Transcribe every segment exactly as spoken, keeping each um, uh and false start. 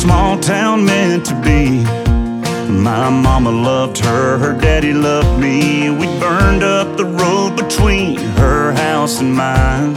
small town meant to be. My mama loved her, her daddy loved me. We burned up the road between her house and mine.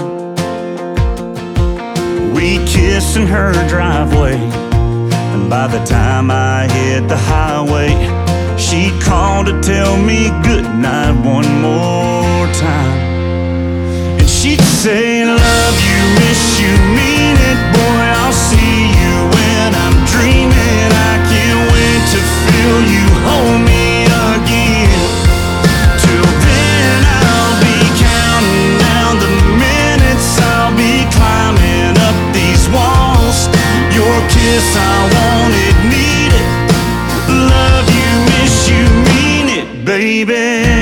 We kissed in her driveway, and by the time I hit the highway, she called to tell me goodnight one more time. And she'd say, love you, miss you, mean it, boy, I'll see you when I'm dreaming. I can't wait to feel you hold me again. Till then I'll be counting down the minutes, I'll be climbing up these walls. Your kiss, I want it, need it. Love you, miss you, mean it, baby.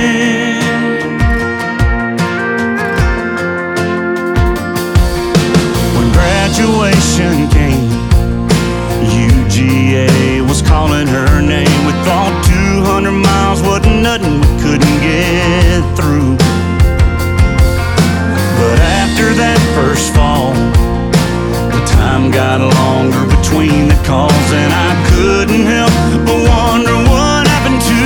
Graduation came, U G A was calling her name. We thought two hundred miles wasn't nothing, we couldn't get through. But after that first fall, the time got longer between the calls, and I couldn't help but wonder what happened to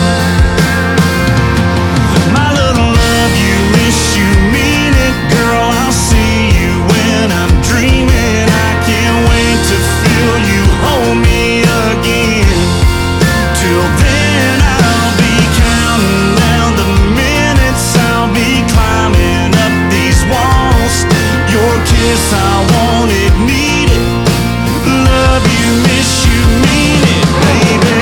my little love you, miss you, mean it, girl, I'll see you when I'm dreaming. I can't wait to feel you hold me again. Till then I'll be counting down the minutes, I'll be climbing up these walls. Your kiss, I want it, need it. Love you, miss you, mean it, baby.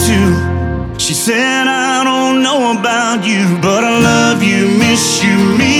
She said, I don't know about you, but I love you, miss you, me.